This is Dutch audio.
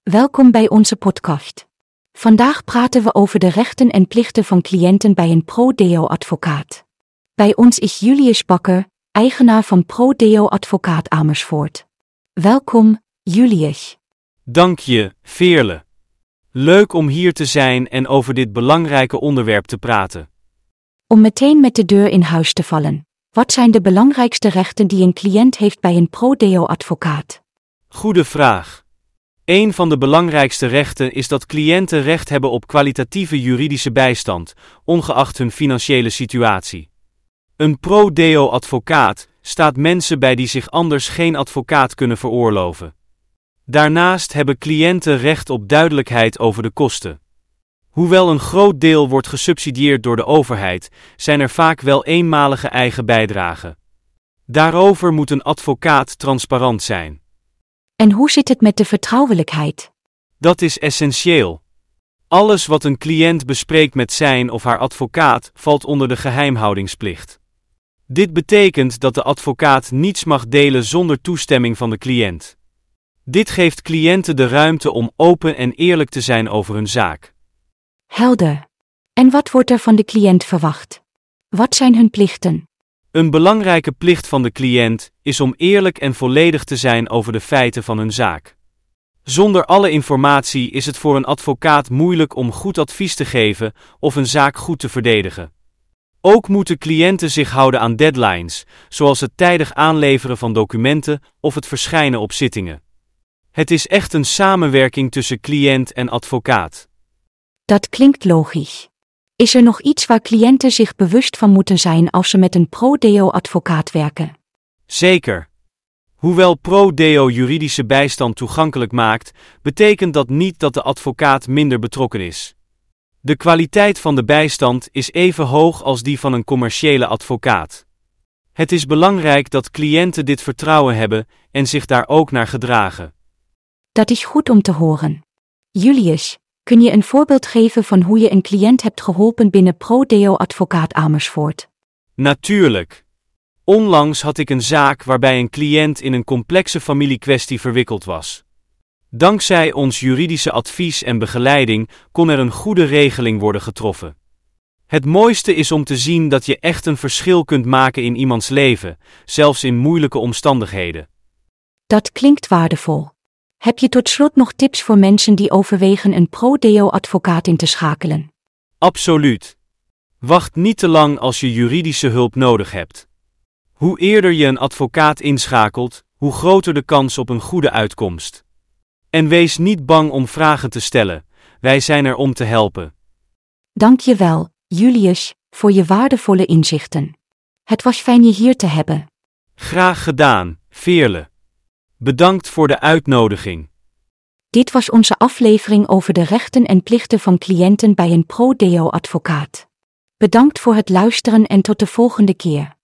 Welkom bij onze podcast. Vandaag praten we over de rechten en plichten van cliënten bij een Pro-Deo-advocaat. Bij ons is Julius Bakker, eigenaar van Pro-Deo-advocaat Amersfoort. Welkom, Julius. Dank je, Veerle. Leuk om hier te zijn en over dit belangrijke onderwerp te praten. Om meteen met de deur in huis te vallen. Wat zijn de belangrijkste rechten die een cliënt heeft bij een Pro-Deo-advocaat? Goede vraag. Een van de belangrijkste rechten is dat cliënten recht hebben op kwalitatieve juridische bijstand, ongeacht hun financiële situatie. Een Pro-Deo-advocaat staat mensen bij die zich anders geen advocaat kunnen veroorloven. Daarnaast hebben cliënten recht op duidelijkheid over de kosten. Hoewel een groot deel wordt gesubsidieerd door de overheid, zijn er vaak wel eenmalige eigen bijdragen. Daarover moet een advocaat transparant zijn. En hoe zit het met de vertrouwelijkheid? Dat is essentieel. Alles wat een cliënt bespreekt met zijn of haar advocaat valt onder de geheimhoudingsplicht. Dit betekent dat de advocaat niets mag delen zonder toestemming van de cliënt. Dit geeft cliënten de ruimte om open en eerlijk te zijn over hun zaak. Helder. En wat wordt er van de cliënt verwacht? Wat zijn hun plichten? Een belangrijke plicht van de cliënt is om eerlijk en volledig te zijn over de feiten van hun zaak. Zonder alle informatie is het voor een advocaat moeilijk om goed advies te geven of een zaak goed te verdedigen. Ook moeten cliënten zich houden aan deadlines, zoals het tijdig aanleveren van documenten of het verschijnen op zittingen. Het is echt een samenwerking tussen cliënt en advocaat. Dat klinkt logisch. Is er nog iets waar cliënten zich bewust van moeten zijn als ze met een Pro-Deo-advocaat werken? Zeker. Hoewel Pro-Deo juridische bijstand toegankelijk maakt, betekent dat niet dat de advocaat minder betrokken is. De kwaliteit van de bijstand is even hoog als die van een commerciële advocaat. Het is belangrijk dat cliënten dit vertrouwen hebben en zich daar ook naar gedragen. Dat is goed om te horen. Julius, kun je een voorbeeld geven van hoe je een cliënt hebt geholpen binnen Pro-Deo-advocaat Amersfoort? Natuurlijk. Onlangs had ik een zaak waarbij een cliënt in een complexe familiekwestie verwikkeld was. Dankzij ons juridische advies en begeleiding kon er een goede regeling worden getroffen. Het mooiste is om te zien dat je echt een verschil kunt maken in iemands leven, zelfs in moeilijke omstandigheden. Dat klinkt waardevol. Heb je tot slot nog tips voor mensen die overwegen een Pro-Deo-advocaat in te schakelen? Absoluut. Wacht niet te lang als je juridische hulp nodig hebt. Hoe eerder je een advocaat inschakelt, hoe groter de kans op een goede uitkomst. En wees niet bang om vragen te stellen, wij zijn er om te helpen. Dank je wel, Julius, voor je waardevolle inzichten. Het was fijn je hier te hebben. Graag gedaan, Veerle. Bedankt voor de uitnodiging. Dit was onze aflevering over de rechten en plichten van cliënten bij een Pro-Deo-advocaat. Bedankt voor het luisteren en tot de volgende keer.